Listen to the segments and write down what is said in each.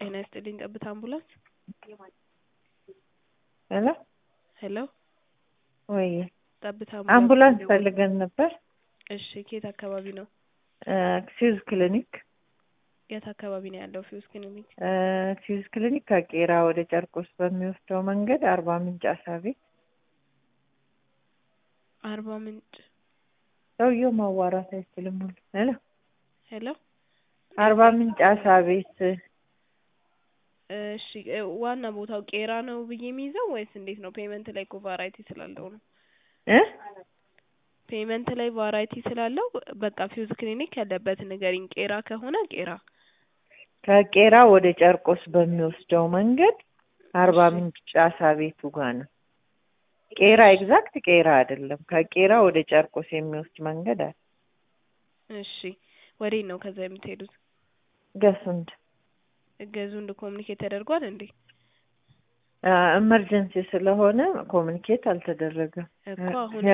ጤና ይስጥልኝ ጠብታ አምቡላንስ። ሄሎ ሄሎ ወይ ጠብታ አምቡላንስ ፈልገን ነበር። እሺ ከየት አካባቢ ነው? ፊውዝ ክሊኒክ። የት አካባቢ ነው ያለው ፊውዝ ክሊኒክ? ፊውዝ ክሊኒክ ከቄራ ወደ ጨርቆስ በሚወስደው መንገድ አርባ ምንጭ አሳቤ። አርባ ምንጭ። ሰውየው ማዋራት አይችልም። ሄሎ ሄሎ አርባ ምንጭ አሳቤት። እሺ ዋና ቦታው ቄራ ነው ብዬ የሚይዘው ወይስ እንዴት ነው? ፔመንት ላይ እኮ ቫራይቲ ስላለው ነው። ፔመንት ላይ ቫራይቲ ስላለው በቃ ፊውዝ ክሊኒክ ያለበት ንገሪኝ። ቄራ ከሆነ ቄራ። ከቄራ ወደ ጨርቆስ በሚወስደው መንገድ አርባ ምንጭ አሳቤቱ ጋር ነው። ቄራ ኤግዛክት ቄራ አይደለም። ከቄራ ወደ ጨርቆስ የሚወስድ መንገድ አለ። እሺ ወዴት ነው ከዛ የምትሄዱት? ገሱንድ። ገዙንድ ኮሙኒኬት ተደርጓል እንዴ? ኢመርጀንሲ ስለሆነ ኮሙኒኬት አልተደረገም እኮ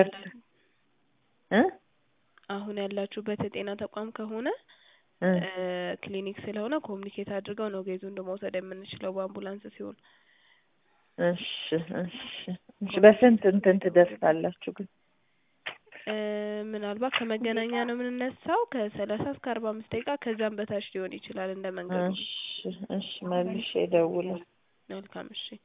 አሁን ያላችሁበት የጤና ተቋም ከሆነ ክሊኒክ ስለሆነ ኮሙኒኬት አድርገው ነው ገዙንድ መውሰድ የምንችለው በአምቡላንስ ሲሆን። እሺ በስንት እንትን ትደርሳላችሁ ግን? ምናልባት ከመገናኛ ነው የምንነሳው ከ30 እስከ 45 ደቂቃ ከዛም በታች ሊሆን ይችላል እንደ መንገዱ። እሺ መልሼ እደውላለሁ። መልካም እሺ።